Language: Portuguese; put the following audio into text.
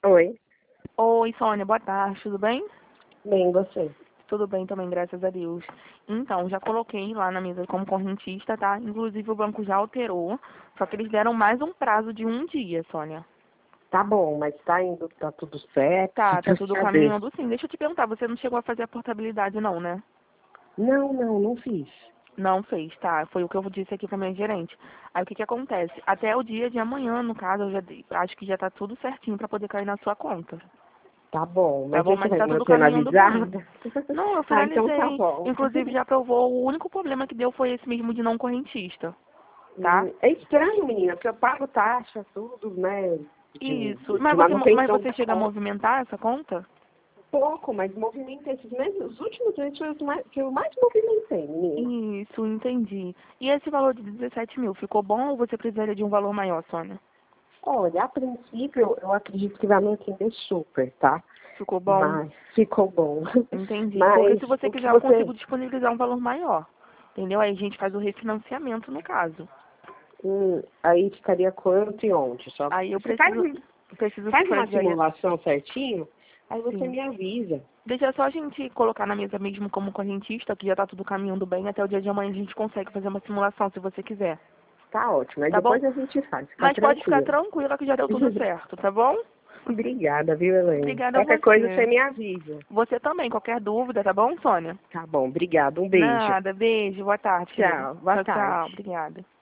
Oi, Oi, Sônia, boa tarde, tudo bem? bem, você? Tudo bem também, graças a Deus. Então, já coloquei lá na mesa como correntista, tá? Inclusive o banco já alterou, só que eles deram mais um prazo de um dia, Sônia. Tá bom, mas tá indo, tá tudo certo, só Tá pra tudo saber. caminhando sim. Deixa eu te perguntar, você não chegou a fazer a portabilidade não, né? Não fiz. Não fez, tá? Foi o que eu disse aqui pra minha gerente. Aí o que que acontece? Até o dia de amanhã, no caso, acho que já tá tudo certinho pra poder cair na sua conta. Tá bom, Tá mas bom? você Mas vai tá me tudo mantendo caminhando bem. avisada? Não, eu Ah, então tá finalizei. bom. Inclusive já aprovou. O único problema que deu foi esse mesmo de não correntista, tá? É estranho, menina, porque eu pago taxa, tudo, né? Isso. De Mas manutenção você da chega a conta. movimentar essa conta? Pouco, mas movimento esses meses, os últimos meses foi os que eu mais movimentei, menina. Isso, entendi. E esse valor de 17 mil, ficou bom ou você precisaria de um valor maior, Sônia? Olha, a princípio, eu acredito que vai me atender super, tá? Ficou bom? Mas ficou bom. Entendi. Porque Mas se você o que quiser, eu você consigo disponibilizar um valor maior. Entendeu? Aí a gente faz o refinanciamento no caso. Aí ficaria quanto e onde? Só Aí eu você faz, preciso faz uma precisaria. simulação certinho, aí você Sim. me avisa. Deixa só a gente colocar na mesa mesmo como correntista, que já tá tudo caminhando bem. Até o dia de amanhã a gente consegue fazer uma simulação, se você quiser. Tá ótimo. Aí Tá bom? depois a gente faz, fica Mas pode ficar tranquilo. tranquila que já deu tudo certo, tá bom? Obrigada, viu, Elaine? Obrigada a Qualquer coisa você você. me avisa. Você também, qualquer dúvida, tá bom, Sônia? Tá bom, obrigada. Um beijo. Nada, beijo, boa tarde, querida. Tchau, boa Tchau, tarde. tchau. Obrigada.